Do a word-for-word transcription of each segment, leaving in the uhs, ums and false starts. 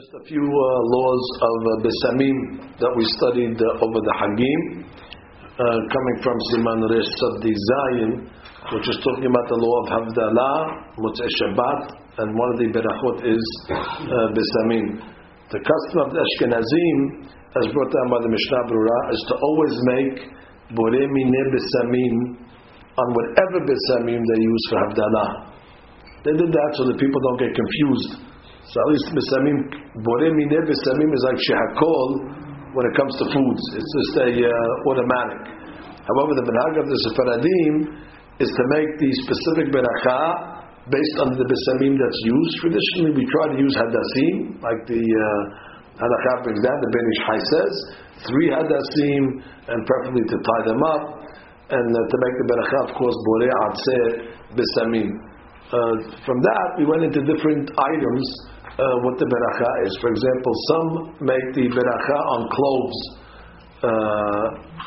Just a few uh, laws of uh, Besamim that we studied uh, over the Hagim, uh, coming from Siman Resh Sabdi Zayin, which is talking about the law of Havdalah, Motzei Shabbat, and one of the berachot is uh, Besamim. The custom of the Ashkenazim, as brought down by the Mishnah Brura, is to always make Borei Mineh Besamim on whatever Besamim they use for Havdalah. They did that so that people don't get confused. So at least Besamim, Borei Mineh Besamim is like Shehakol when it comes to foods. It's just a uh, automatic. However, the Minhag of the Sephardim is to make the specific beracha based on the Besamim that's used. Traditionally, we try to use Hadassim, like the uh, Halakha brings down, the Ben Ish Chai says, three Hadassim, and preferably to tie them up, and uh, to make the beracha, of course, Borei Atzeh Besamim. Uh, from that, we went into different items. Uh, what the beracha is. For example, some make the beracha on cloves. Uh,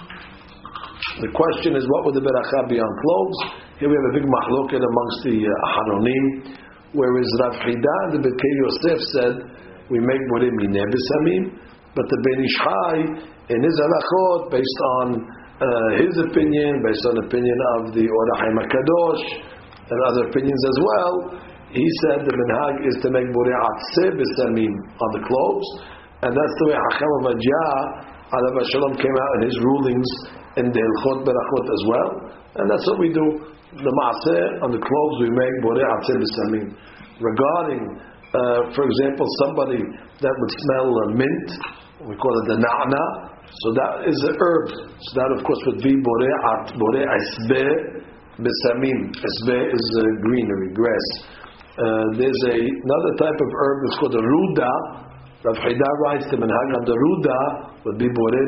the question is, what would the beracha be on cloves? Here we have a big mahloket amongst the uh, Aharonim, whereas Rav Chida and the Bekei Yosef said we make Borei Mineh Besamim, but the Ben Ish Chai in his halachot, based on uh, his opinion, based on the opinion of the Or HaChaim HaKadosh and other opinions as well, he said the minhag is to make Borei Atzeh Besamim on the clothes, and that's the way Hacham Avadiyah Alav Shalom came out in his rulings in the Hilchot Berachot as well, and that's what we do. The Maaseh on the clothes we make Borei Atzeh Besamim. Regarding, uh, for example, somebody that would smell uh, mint, we call it the na'na, so that is an herb. So that of course would be Borei At Borei Esbeh Besamim. Esbeh is uh, greenery, grass. Uh, there's a, another type of herb that's called the ruda. Rav Chida writes the minhag on the ruda would be Borei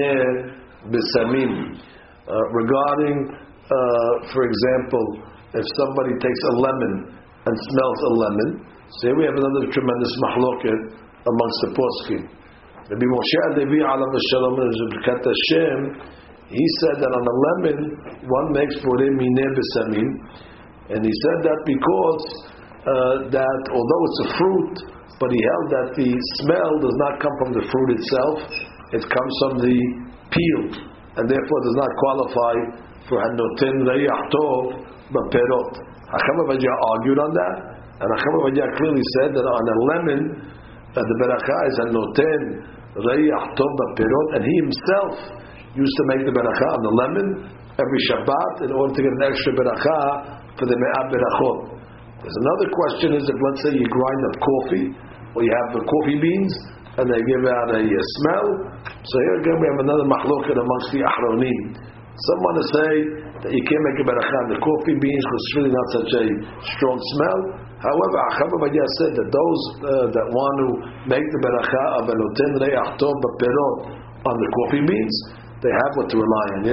Mineh Besamim. Uh, regarding, uh, for example, if somebody takes a lemon and smells a lemon, so here we have another tremendous mahloket amongst the poskim. Rabbi Moshe Alevi Alav Shalom Zebkat Hashem, he said that on a lemon one makes Borei Mineh Besamim, and he said that because Uh, that although it's a fruit, but he held that the smell does not come from the fruit itself, it comes from the peel, and therefore does not qualify for Hanoten Reyach Tov B'Perot. Hacham Avadiyah argued on that, and Hacham Avadiyah clearly said that on a lemon, uh, the beracha is Hanoten Reyach Tov B'Perot, and he himself used to make the beracha on the lemon every Shabbat in order to get an extra beracha for the Me'ah Berachot. There's another question is if let's say you grind up coffee, or you have the coffee beans, and they give out a, a smell. So here again we have another mahloket amongst the Ahronim. Some want to say that you can't make a beracha on the coffee beans because it's really not such a strong smell. However, Hacham Avadiyah said that those uh, that want to make the beracha of Hanoten Reyach Tov B'Perot on the coffee beans, they have what to rely on.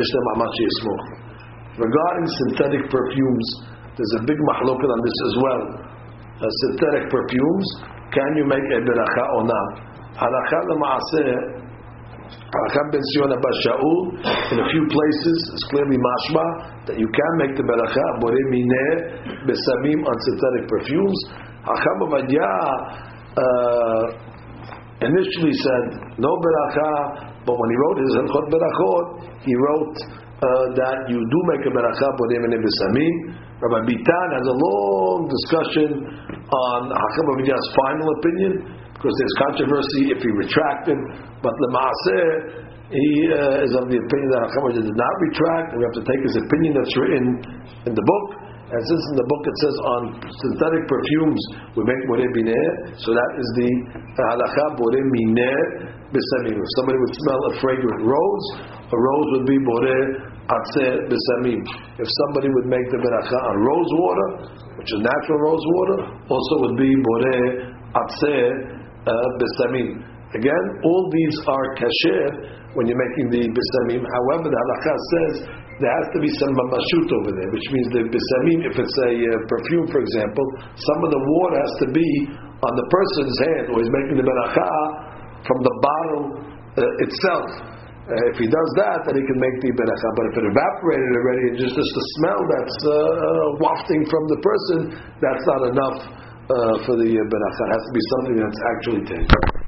Regarding synthetic perfumes, there's a big mahloket on this as well. Uh, synthetic perfumes, can you make a beracha or not? Halakha l'maaseh, Halakha ben Sion Abba Shaul, in a few places, it's clearly mashma that you can make the beracha Borei Mineh Besamim on synthetic perfumes. Hacham Avadiyah uh, initially said no beracha, but when he wrote his Hilchot Berachot, he wrote uh, that you do make a beracha Borei Mineh Besamim. Rabbi Bitan has a long discussion on Hacham Avadiyah's final opinion, because there's controversy if he retracted, but the Maaseh, he uh, is of the opinion that Hacham Avadiyah did not retract, and we have to take his opinion that's written in the book. And since in the book it says on synthetic perfumes we make Borei Mineh, so that is the halakha Borei Mineh Besamim. If somebody would smell a fragrant rose, a rose would be Borei Atzeh Besamim. If somebody would make the beracha on rose water, which is natural rose water, also would be Borei Atzeh Besamim. Again, all these are kasher when you're making the Besamim. However, the halakha says there has to be some mamashut over there, which means the Besamim, if it's a uh, perfume, for example, some of the water has to be on the person's hand, or he's making the beracha from the bottle uh, itself. Uh, if he does that, then he can make the beracha. But if it evaporated already and just, just the smell that's uh, wafting from the person, that's not enough uh, uh, for the uh, beracha. It has to be something that's actually tangible.